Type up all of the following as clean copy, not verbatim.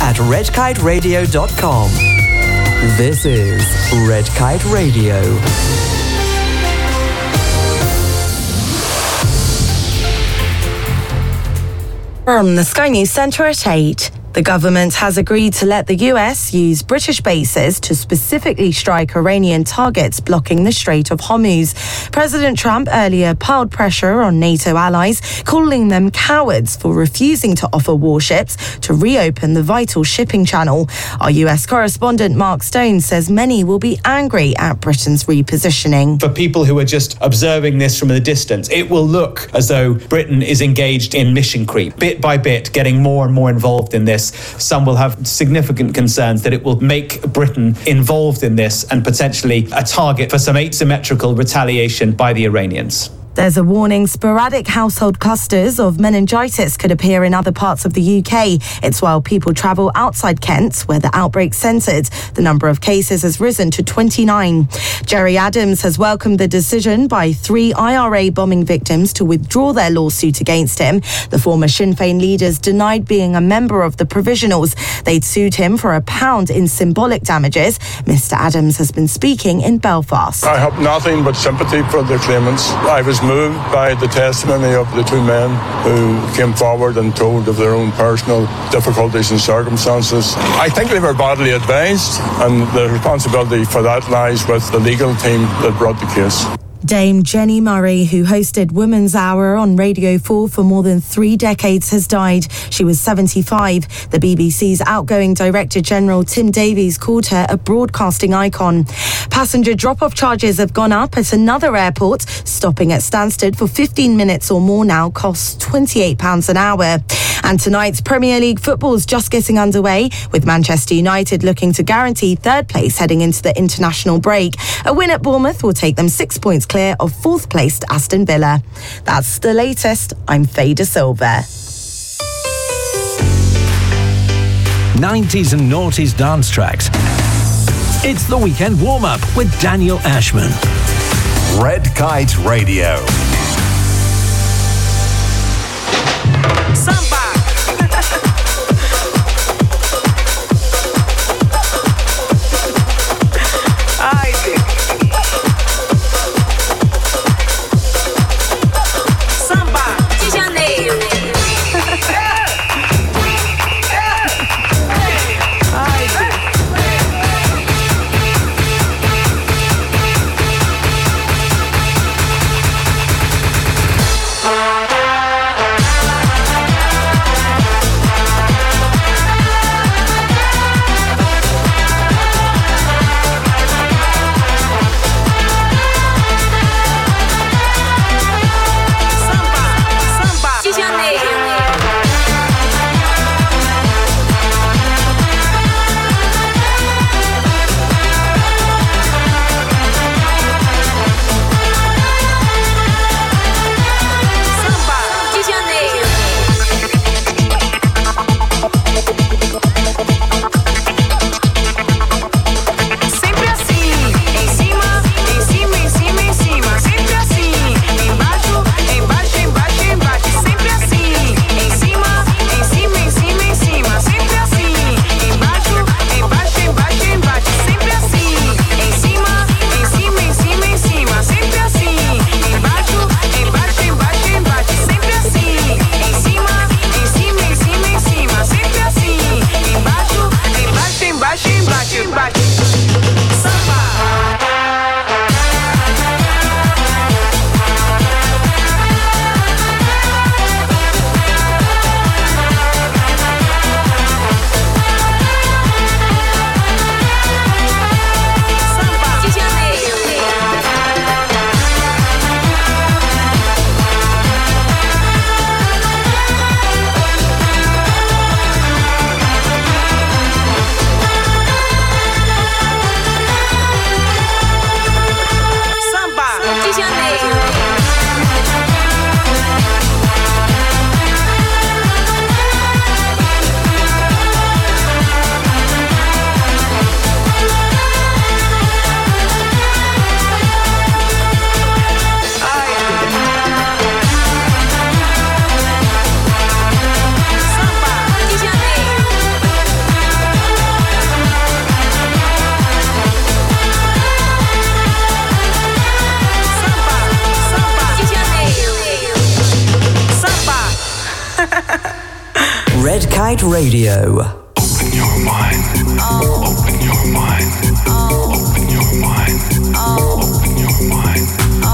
at redkiteradio.com. This is Red Kite Radio. From the Sky News Centre at 8. The government has agreed to let the US use British bases to specifically strike Iranian targets blocking the Strait of Hormuz. President Trump earlier piled pressure on NATO allies, calling them cowards for refusing to offer warships to reopen the vital shipping channel. Our US correspondent Mark Stone says many will be angry at Britain's repositioning. For people who are just observing this from a distance, it will look as though Britain is engaged in mission creep, bit by bit, getting more and more involved in this. Some will have significant concerns that it will make Britain involved in this and potentially a target for some asymmetrical retaliation by the Iranians. There's a warning sporadic household clusters of meningitis could appear in other parts of the UK. It's while people travel outside Kent, where the outbreak centred. The number of cases has risen to 29. Gerry Adams has welcomed the decision by 3 IRA bombing victims to withdraw their lawsuit against him. The former Sinn Féin leaders denied being a member of the Provisionals. They'd sued him for £1 in symbolic damages. Mr Adams has been speaking in Belfast. I have nothing but sympathy for the claimants. I was moved by the testimony of the 2 men who came forward and told of their own personal difficulties and circumstances. I think they were badly advised, and the responsibility for that lies with the legal team that brought the case. Dame Jenny Murray, who hosted Women's Hour on Radio 4 for more than 3 decades, has died. She was 75. The BBC's outgoing Director General Tim Davies called her a broadcasting icon. Passenger drop-off charges have gone up at another airport. Stopping at Stansted for 15 minutes or more now costs £28 an hour. And tonight's Premier League football's just getting underway, with Manchester United looking to guarantee 3rd place heading into the international break. A win at Bournemouth will take them 6 points clear of 4th placed Aston Villa. That's the latest. I'm Faye De Silva. 90s and noughties dance tracks. It's the weekend warm-up with Daniel Ashman. Red Kite Radio. Samba. Kite Radio. Open your mind. Open your mind. Open your mind. Open your mind.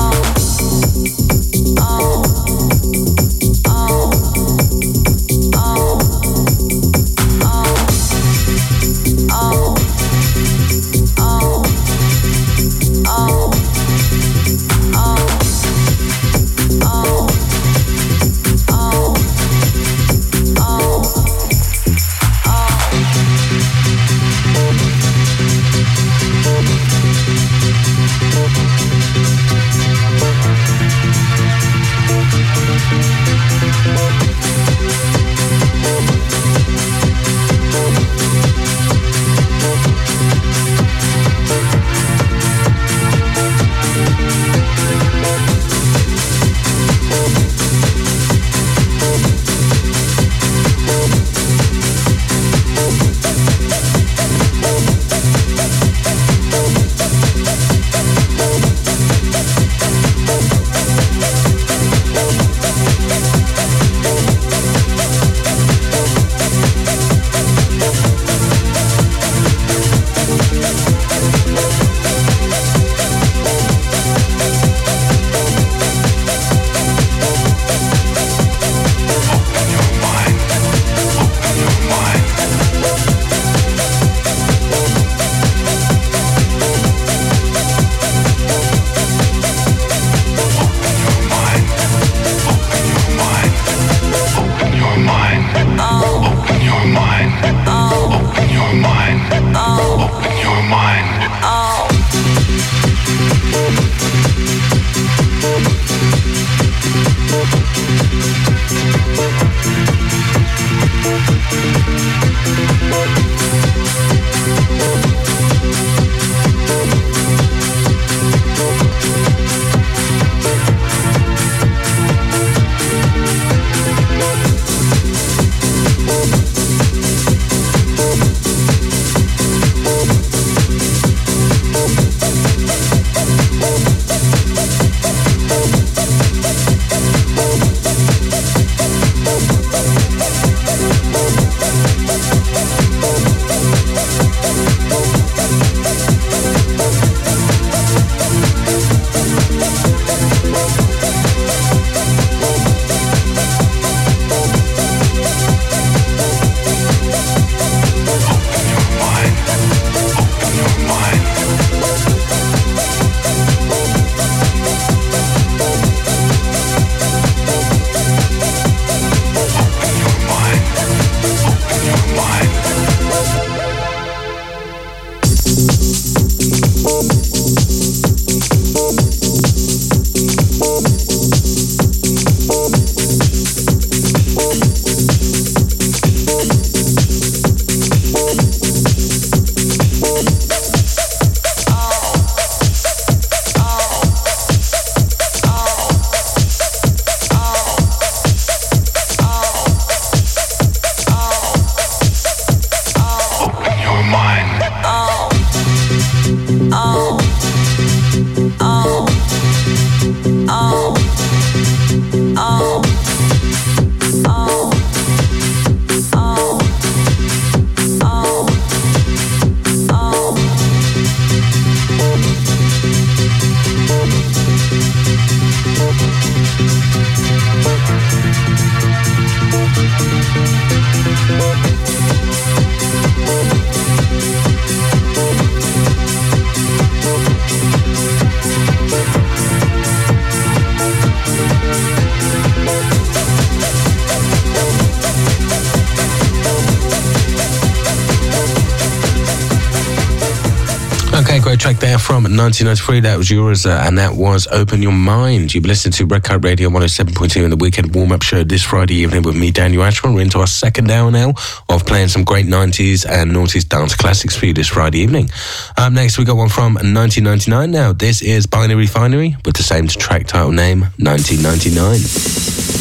Track there from 1993, that was yours, and that was Open Your Mind. You've listened to Red Kite Radio 107.2 in the weekend warm-up show this Friday evening with me, Daniel Ashman. We're into our second hour now of playing some great 90s and noughties dance classics for you this Friday evening. Up next, we got one from 1999 now. This is Binary Refinery with the same track title name, 1999.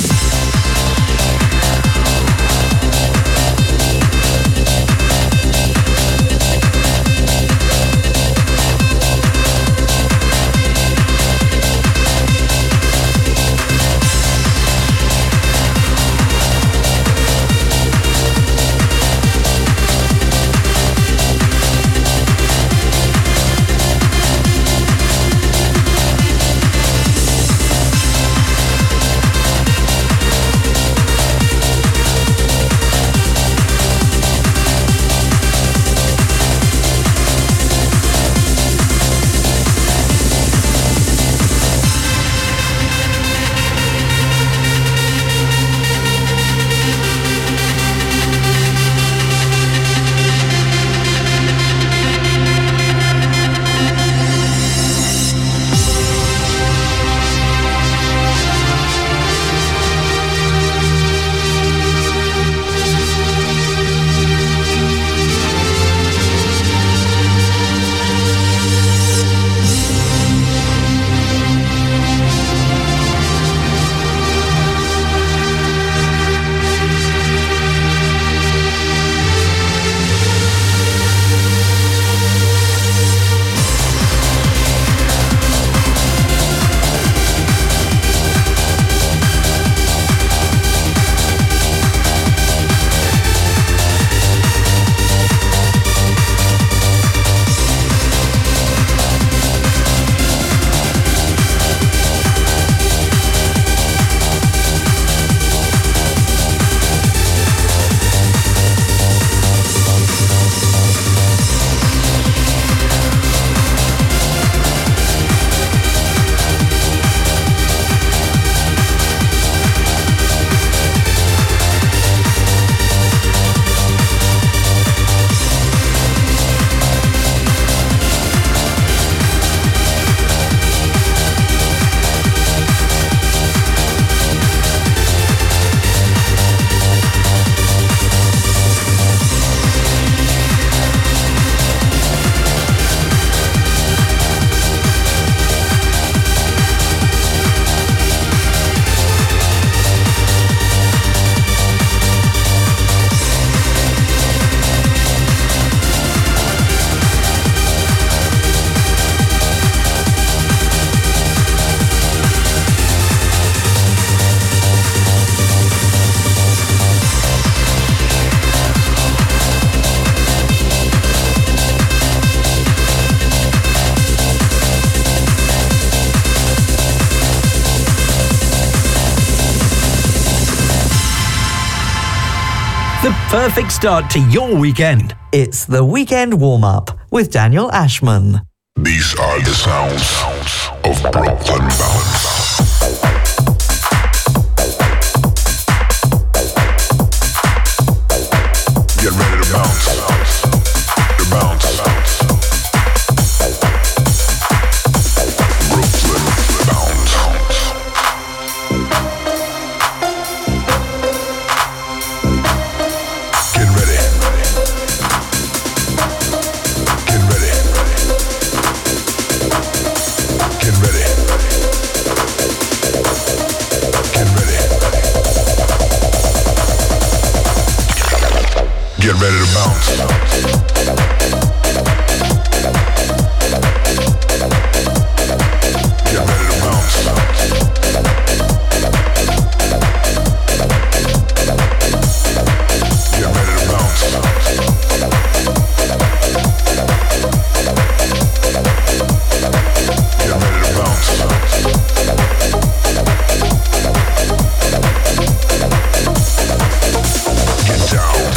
perfect start to your weekend. It's the Weekend Warm-Up with Daniel Ashman. These are the sounds of Brooklyn Bounce. Get ready to bounce. To bounce. Brooklyn Bounce. Get ready. Get ready. Get ready. Get ready. Get ready to bounce. Get ready to bounce. Get ready to bounce. Get ready to bounce. Get down.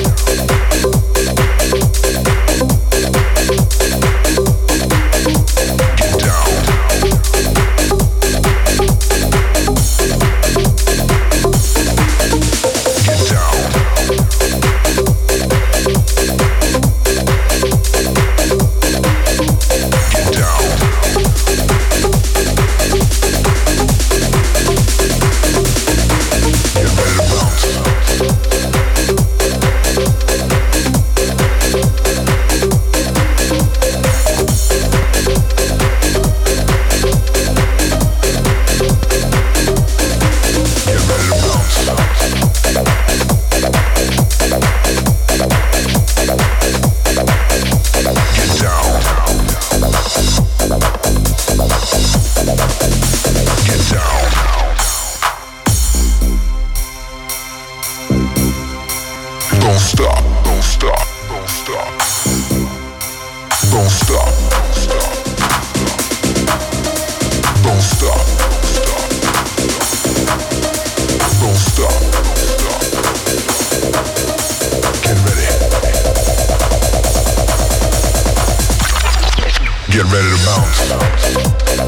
Get ready to bounce.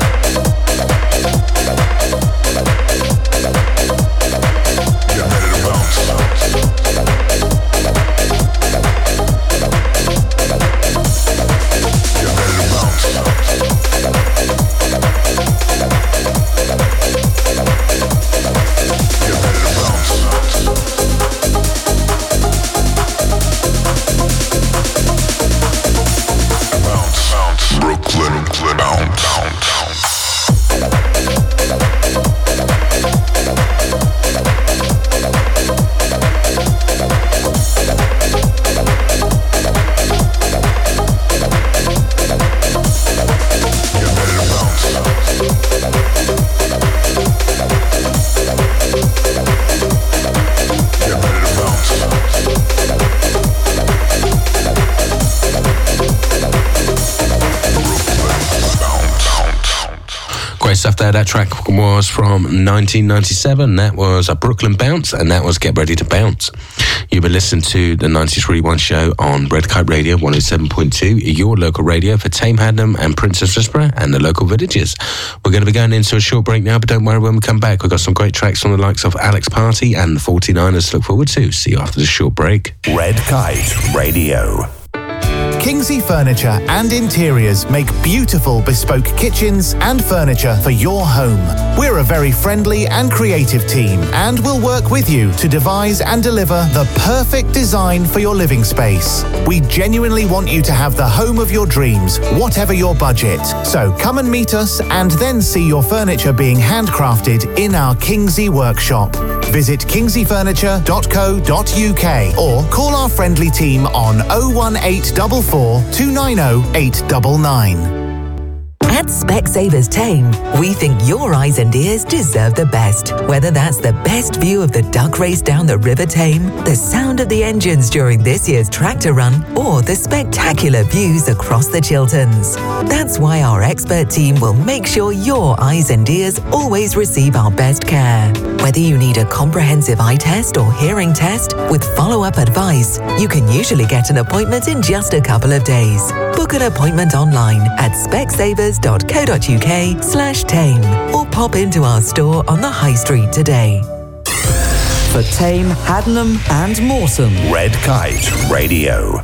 Stuff there. That track was from 1997. That was a Brooklyn Bounce, and that was Get Ready to Bounce. You've been listening to the 90s Rewind show on Red Kite Radio 107.2, your local radio for Tame Hadnam and Princess Risborough and the local villages. We're going to be going into a short break now, but don't worry, when we come back, we've got some great tracks from the likes of Alex Party and the 49ers to look forward to. See you after the short break. Red Kite Radio. Kingsley Furniture and Interiors make beautiful bespoke kitchens and furniture for your home. We're a very friendly and creative team and will work with you to devise and deliver the perfect design for your living space. We genuinely want you to have the home of your dreams, whatever your budget. So come and meet us and then see your furniture being handcrafted in our Kingsley workshop. Visit kingsleyfurniture.co.uk or call our friendly team on 01844 290 899. At Specsavers Tame, we think your eyes and ears deserve the best. Whether that's the best view of the duck race down the River Tame, the sound of the engines during this year's tractor run, or the spectacular views across the Chilterns. That's why our expert team will make sure your eyes and ears always receive our best care. Whether you need a comprehensive eye test or hearing test with follow-up advice, you can usually get an appointment in just a couple of days. Book an appointment online at specsavers.co.uk/tame or pop into our store on the High Street today. For Tame, Haddenham and Morecambe. Red Kite Radio.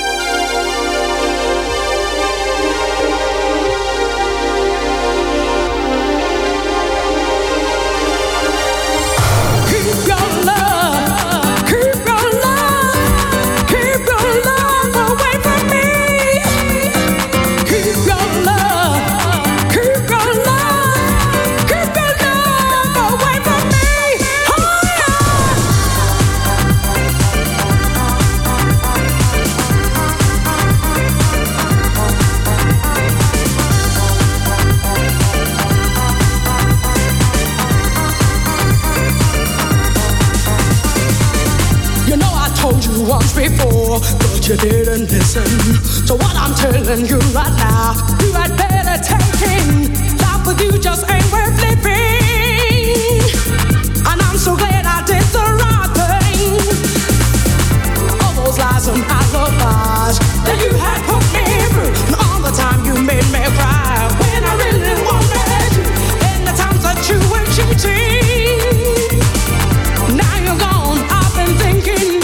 Once before, but you didn't listen to what I'm telling you right now. You had better take in. Life with you just ain't worth living. And I'm so glad I did the right thing. All those lies and alibis that you had put me through, and all the time you made me cry when I really wanted you, and the times that you were cheating. Now you're gone, I've been thinking.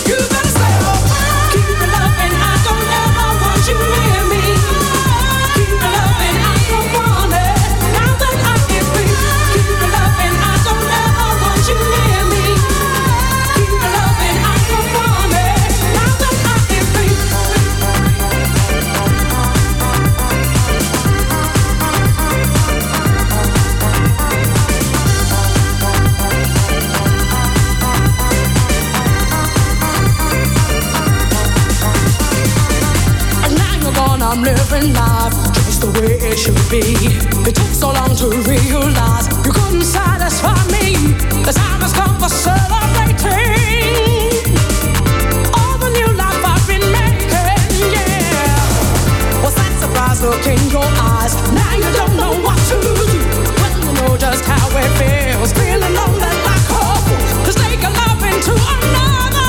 I'm living life just the way it should be. It took so long to realize you couldn't satisfy me. The time has come for celebrating all the new life I've been making, yeah. Was that surprise look in your eyes? Now you don't know what to do. When you know just how it feels, feeling lonely like a fool. Just take a love into another.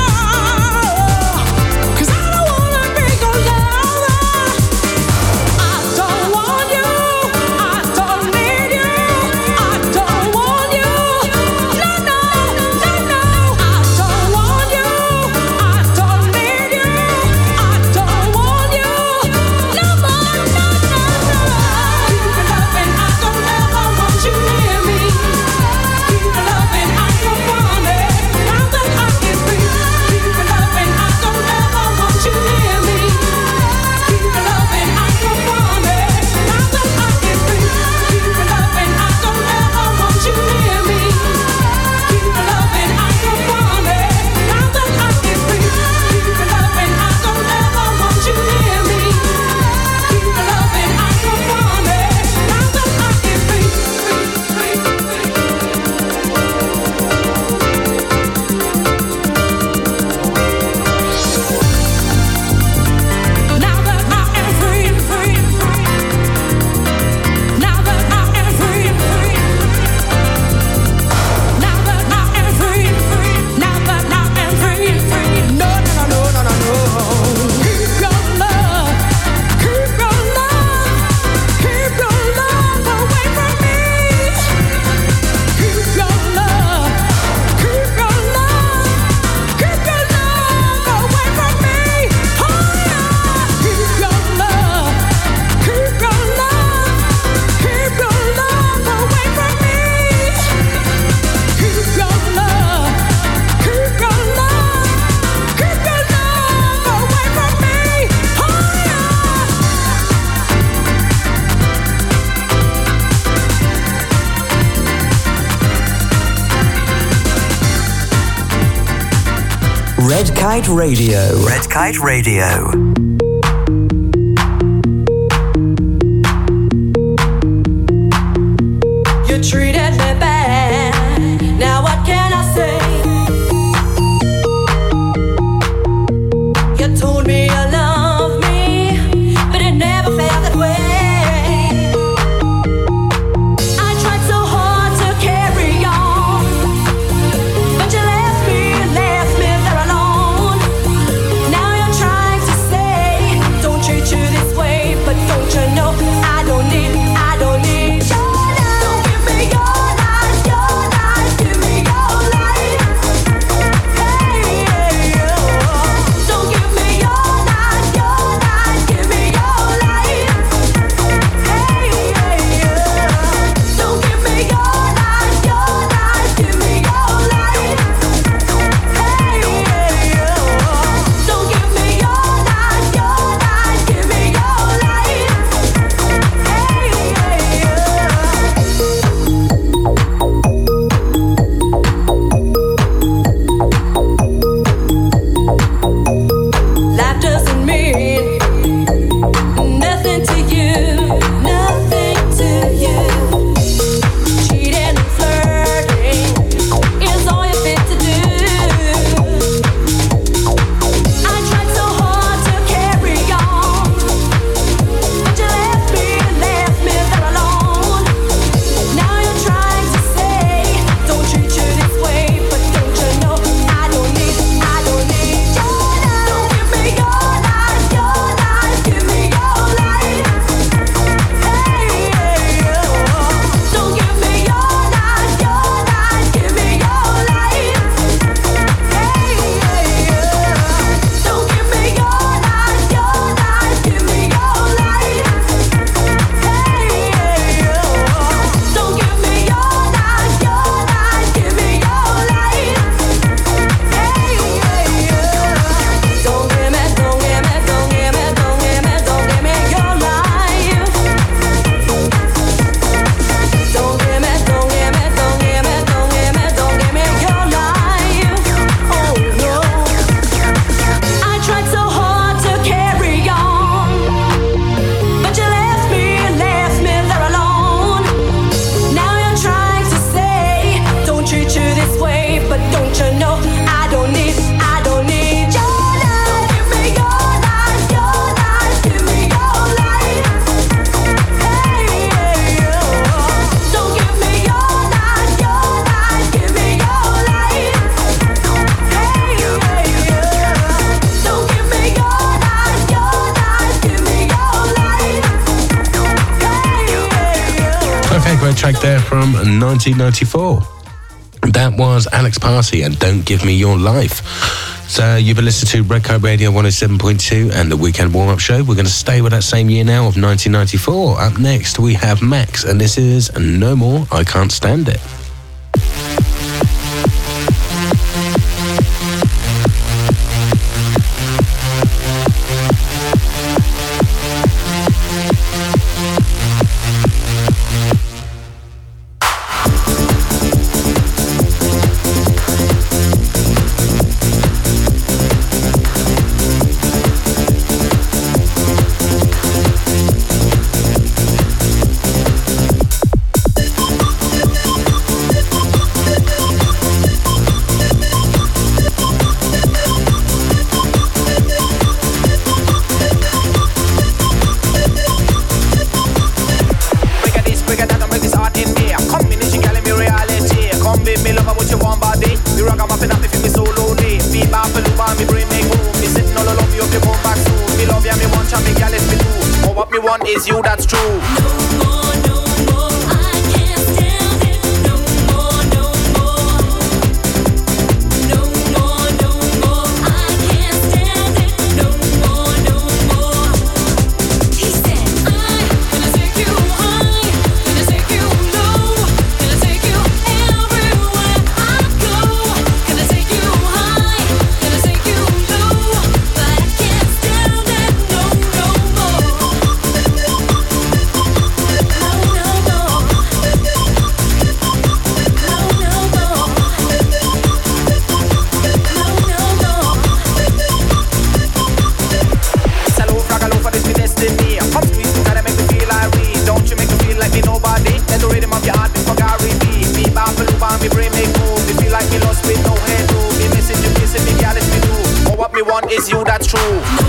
Red Kite Radio. Red Kite Radio. great track there from 1994. That was Alex Party and Don't Give Me Your Life. So you've been listening to Red Kite Radio 107.2 and the Weekend Warm-Up Show. We're going to stay with that same year now of 1994. Up next, we have Max, and this is No More, I Can't Stand It. Is you, that's true. Is you, that's true.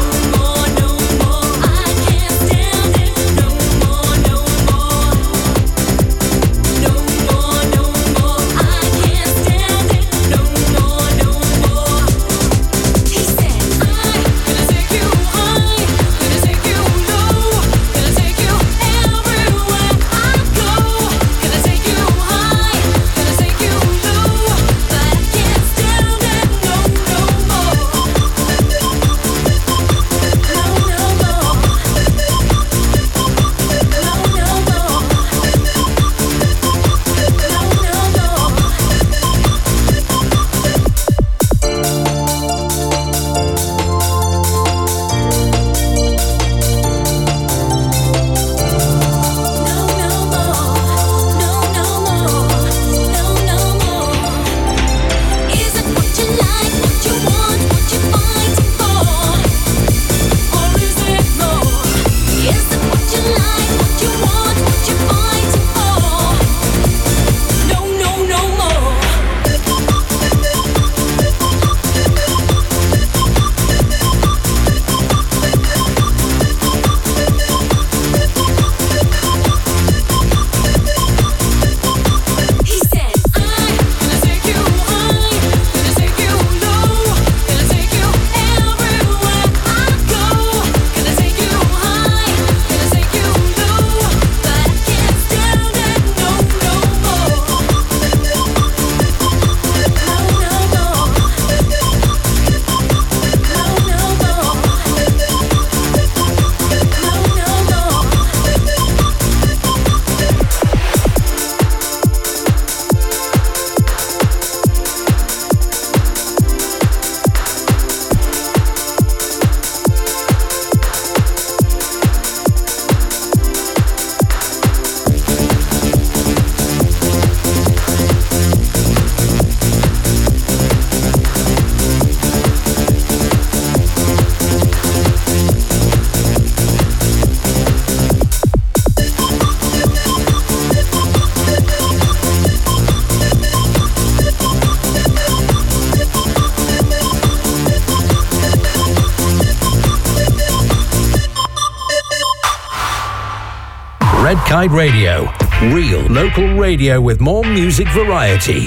Red Kite Radio. Real local radio with more music variety.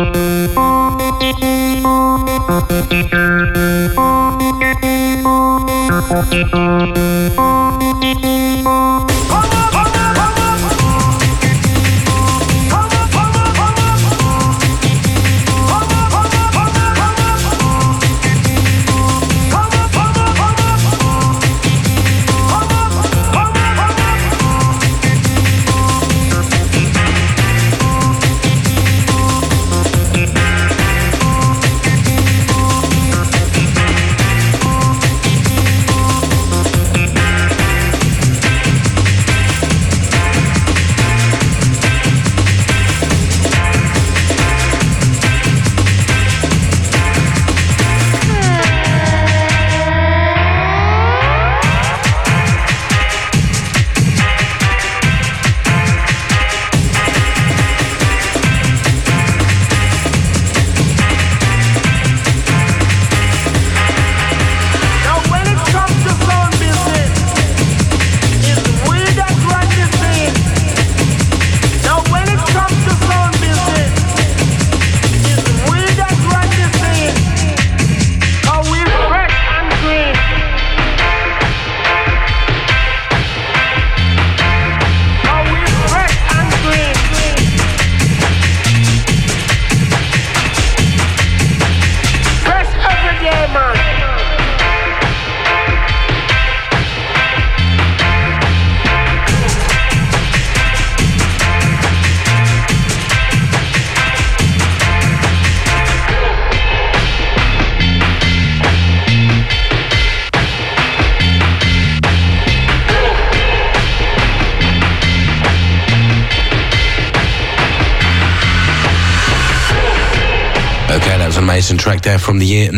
Amazing track there from the year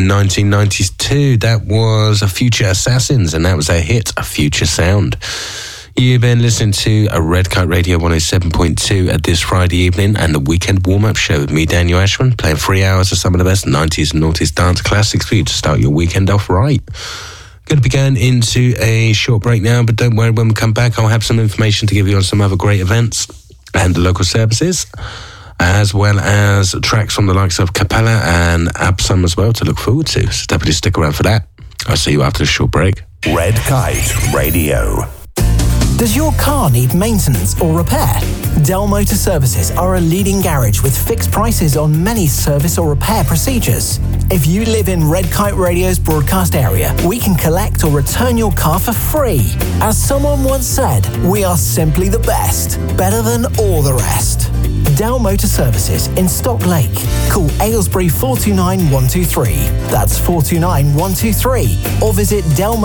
1992. That was Future Assassins, and that was their hit, A Future Sound. You've been listening to a Red Kite Radio 107.2 at this Friday evening and the weekend warm-up show with me, Daniel Ashman, playing 3 hours of some of the best 90s and noughties dance classics for you to start your weekend off right. Going to be going into a short break now, but don't worry, when we come back, I'll have some information to give you on some other great events and the local services, as well as tracks from the likes of Capella and Absum as well to look forward to. So definitely stick around for that. I'll see you after the short break. Red Kite Radio. Does your car need maintenance or repair? Dell Motor Services are a leading garage with fixed prices on many service or repair procedures. If you live in Red Kite Radio's broadcast area, we can collect or return your car for free. As someone once said, we are simply the best, better than all the rest. Dell Motor Services in Stock Lake. Call Aylesbury 429 123. That's 429 123. Or visit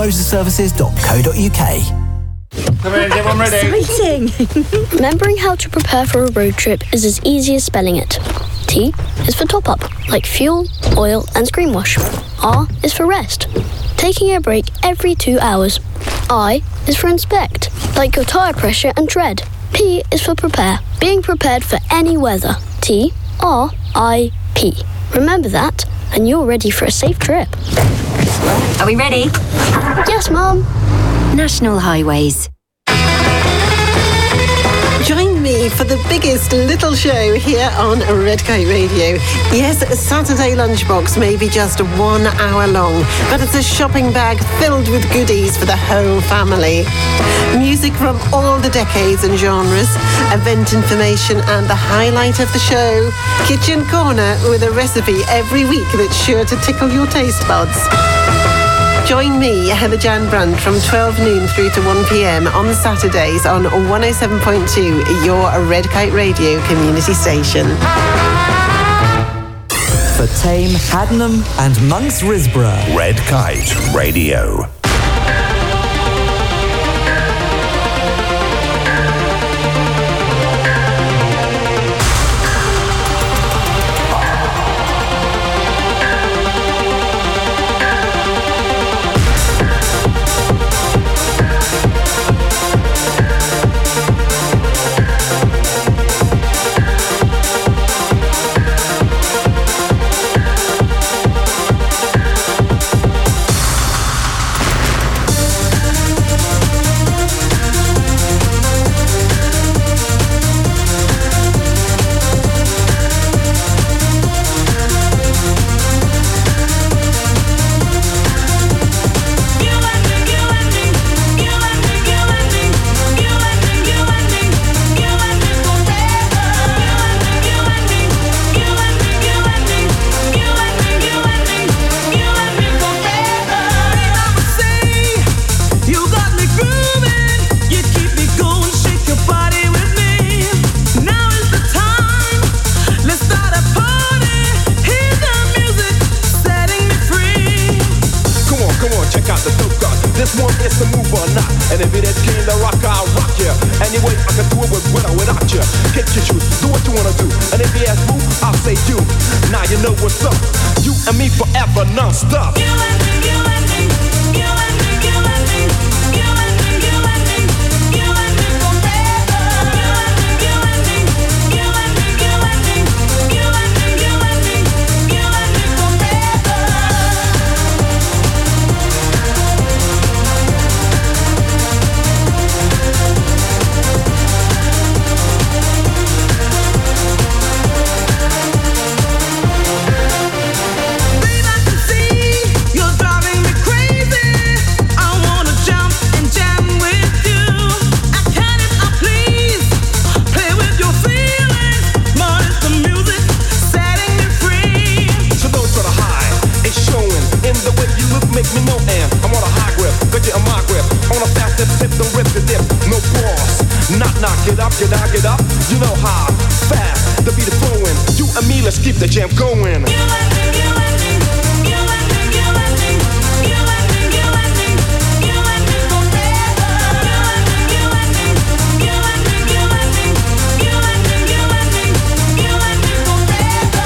dellmotorservices.co.uk. Come in, everyone ready? Exciting! Remembering how to prepare for a road trip is as easy as spelling it. T is for top up, like fuel, oil, and screen wash. R is for rest, taking a break every 2 hours. I is for inspect, like your tyre pressure and tread. P is for prepare, being prepared for any weather. T-R-I-P. Remember that, and you're ready for a safe trip. Are we ready? Yes, Mum. National Highways. Join me for the biggest little show here on Red Kite Radio. Yes, a Saturday lunchbox may be just 1 hour long, but it's a shopping bag filled with goodies for the whole family. Music from all the decades and genres, event information, and the highlight of the show, Kitchen Corner with a recipe every week that's sure to tickle your taste buds. Join me, Heather Jan Brandt, from 12 noon through to 1 p.m. on Saturdays on 107.2, your Red Kite Radio community station. For Tame, Haddenham and Monks Risborough. Red Kite Radio. ya. Get your truth, do what you wanna do. And if you ask who, I'll say you. Now you know what's up. You and me forever, non-stop. You and me, you and me, you and me, you and me, you and me, you and me, you and me forever. You and me, you and me, you and me, you and me, you and me, you and me, you and me forever. Make me know I'm on a high grip, got you on my grip. On a fast tip, don't rip the dip. No pause, knock, get up, get out, get up. You know how, fast, the beat is flowing. You and me, let's keep the jam going. You and me, you and me, you and me, you and me, you and me, you and me, you and me forever. You and me, you and me, you and me, you and me, you and me, you and me forever.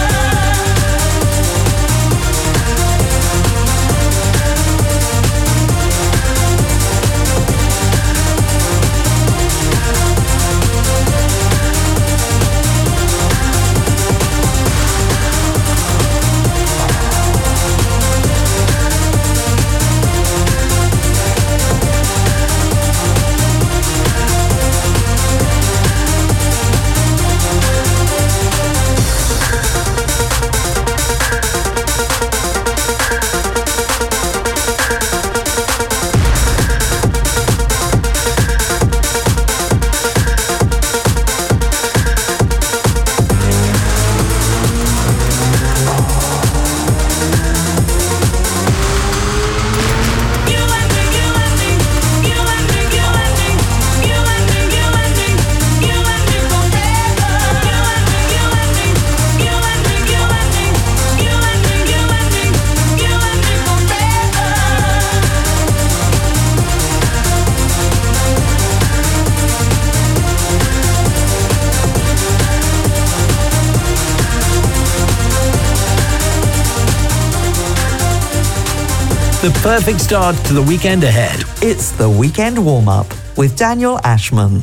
The perfect start to the weekend ahead. It's the Weekend Warm-Up with Daniel Ashman.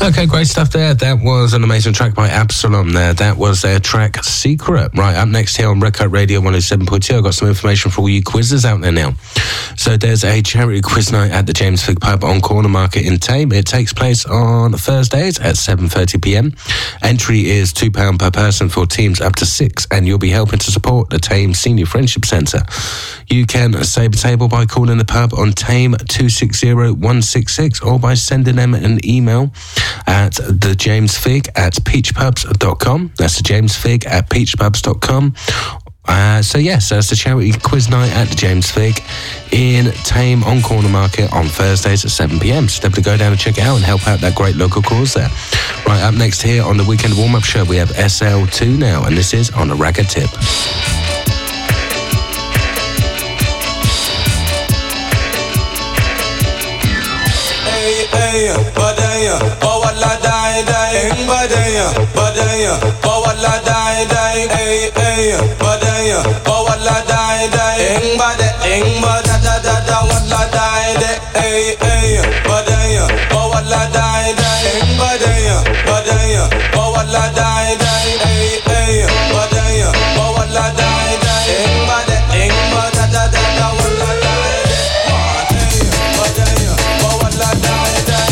Okay, great stuff there. That was an amazing track by Absalom there. That was their track Secret. Right, up next here on Red Coat Radio 107.2, I've got some information for all you quizzers out there now. So there's a charity quiz night at the James Figg Pub on Corner Market in Thame. It takes place on Thursdays at 7:30pm. Entry is £2 per person for teams up to 6, and you'll be helping to support the Thame Senior Friendship Centre. You can save a table by calling the pub on Thame 260 166 or by sending them an email at thejamesfig@peachpubs.com. That's thejamesfig@peachpubs.com. So yes, that's the charity quiz night at the James Figg in Thame on Corner Market on Thursdays at 7pm. So definitely go down and check it out and help out that great local cause there. Right, up next here on the Weekend Warm-Up Show, we have SL2 now, and this is On a Ragged Tip. Badaya, bawala dai dai, badaya, badaya, bawala dai dai, badaya, bawala dai dai, bada da da da wala dai dai, badaya, bawala dai dai, badaya, badaya, bawala dai dai, badaya, bawala dai dai, bada da da da wala dai dai, badaya, bawala dai dai.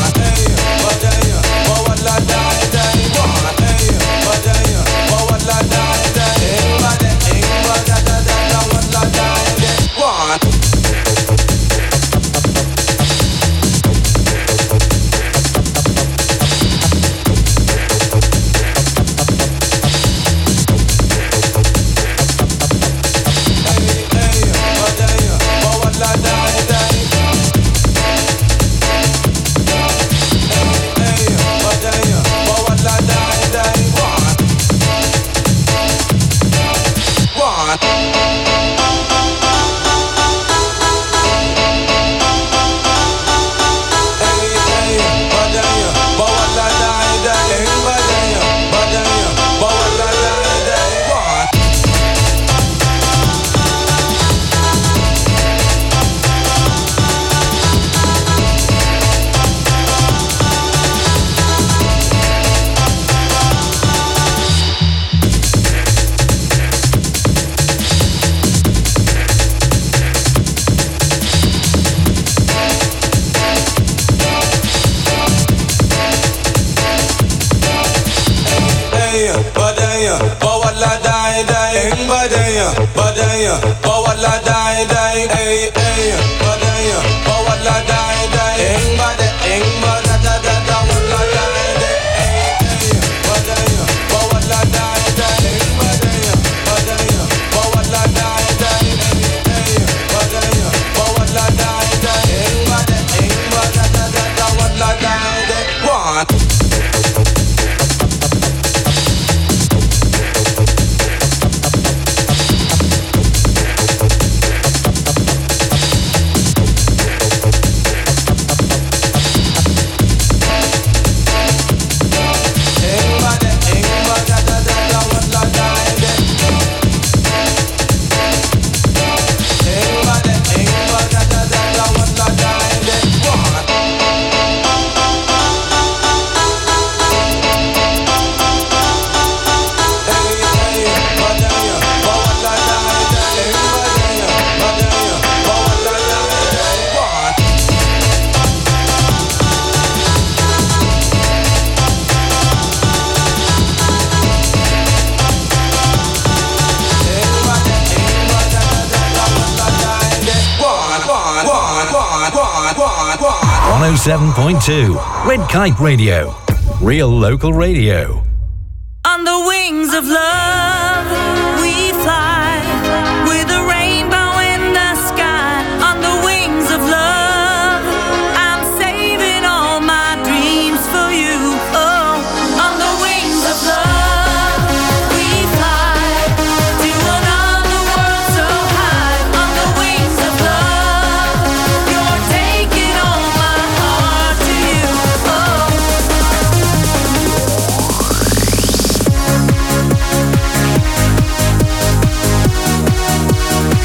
Badaya, bawala dai dai, badaya, bawala dai dai, bada da da da wala dai dai, badaya, bawala dai dai, badaya, badaya, bawala dai dai, badaya, bawala dai dai, bada da da wala dai dai. One 107.2 Red Kite Radio, real local radio. On the wings of love, we fly with a rainbow in the sky. On the wings of love, I'm saving all my dreams for you. Oh, on the wings of love, we fly to another world so high. On the wings of love, you're taking all my heart to you. Oh.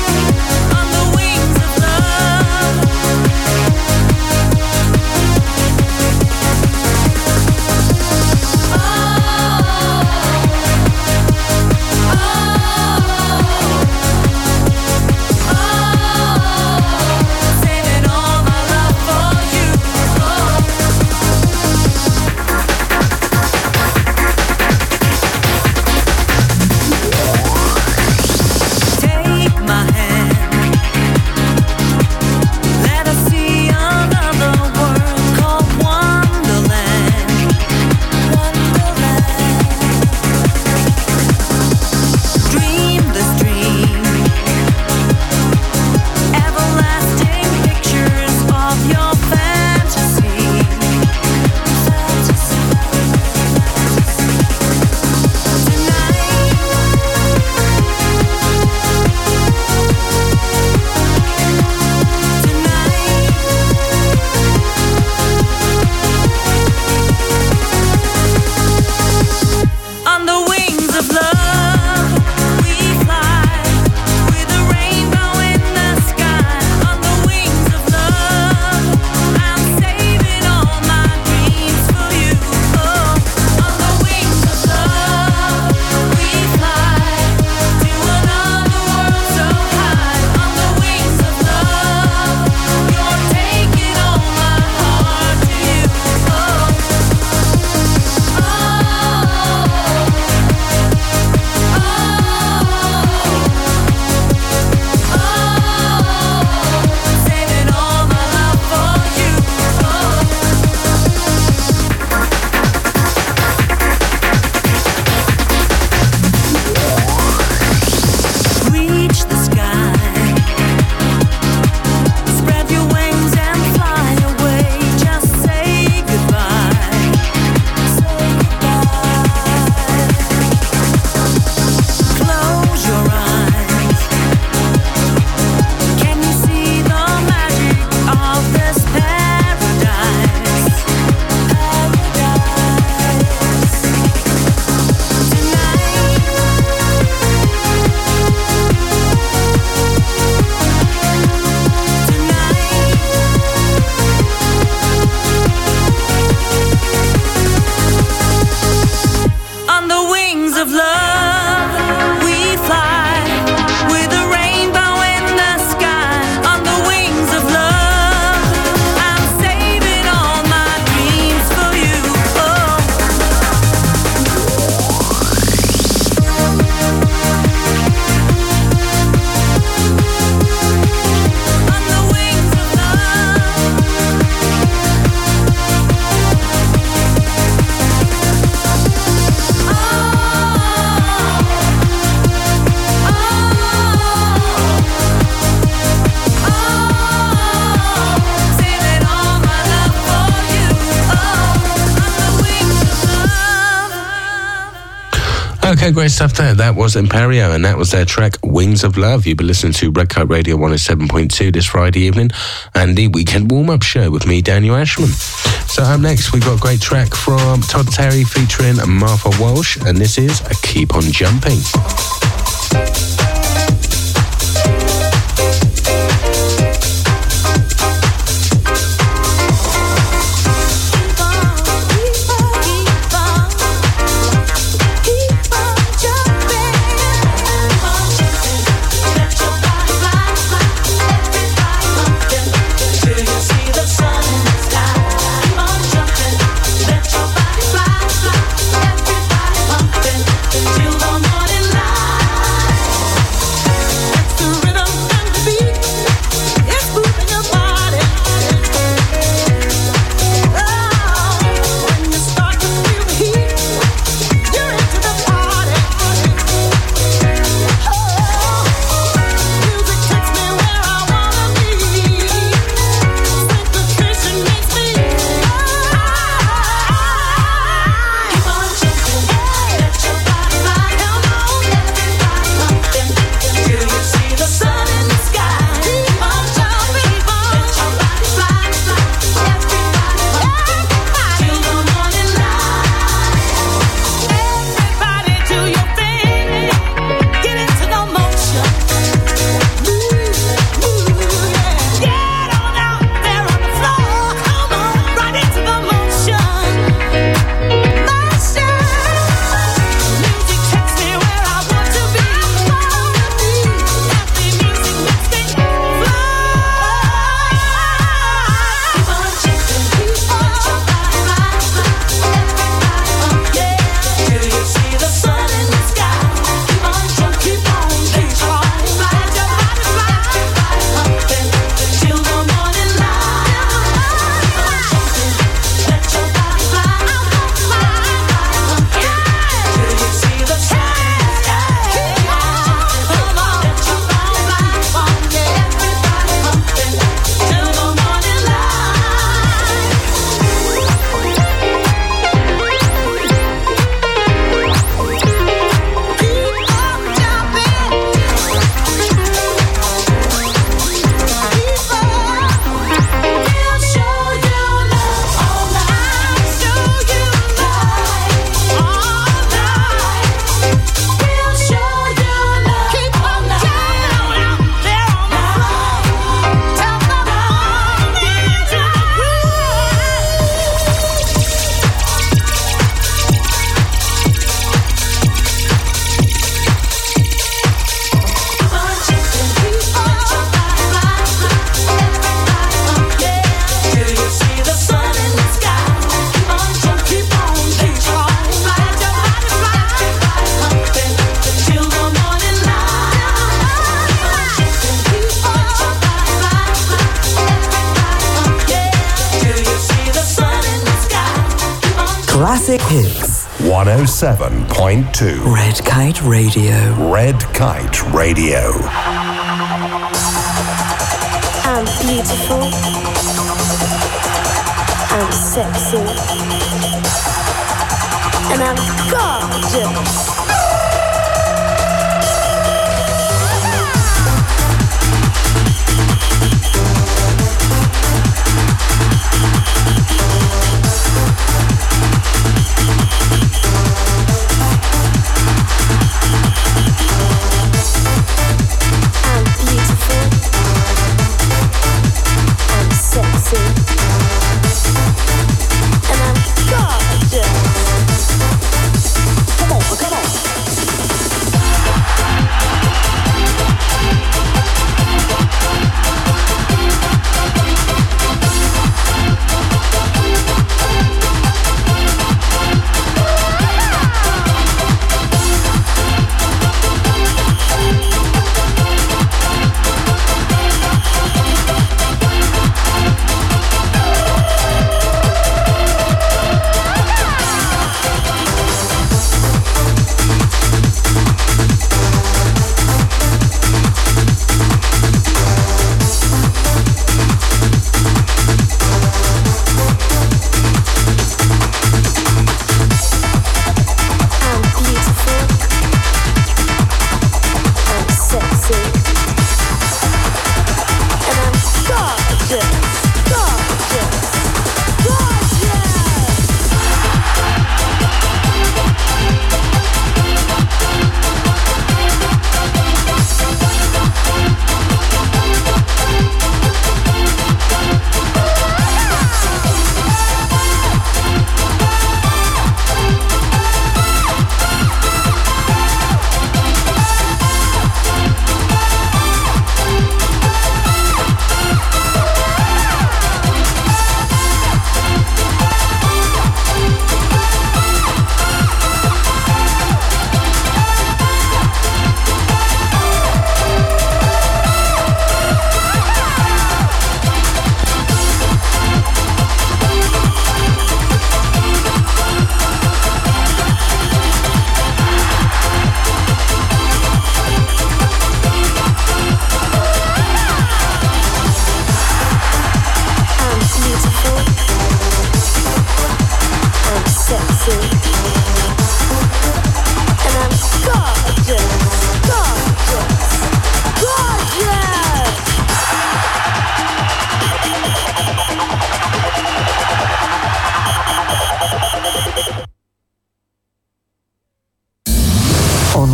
Okay, great stuff there. That was Imperio, and that was their track Wings of Love. You've been listening to Red Kite Radio 107.2 this Friday evening, and the weekend warm-up show with me, Daniel Ashman. So up next, we've got a great track from Todd Terry featuring Martha Walsh, and this is Keep On Jumping. Classic Hits 107.2 Red Kite Radio. Red Kite Radio. I'm beautiful. I'm sexy. And I'm gorgeous. Come on.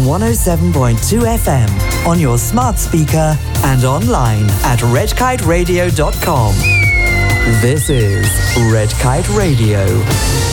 107.2 FM on your smart speaker and online at redkiteradio.com. This is Red Kite Radio.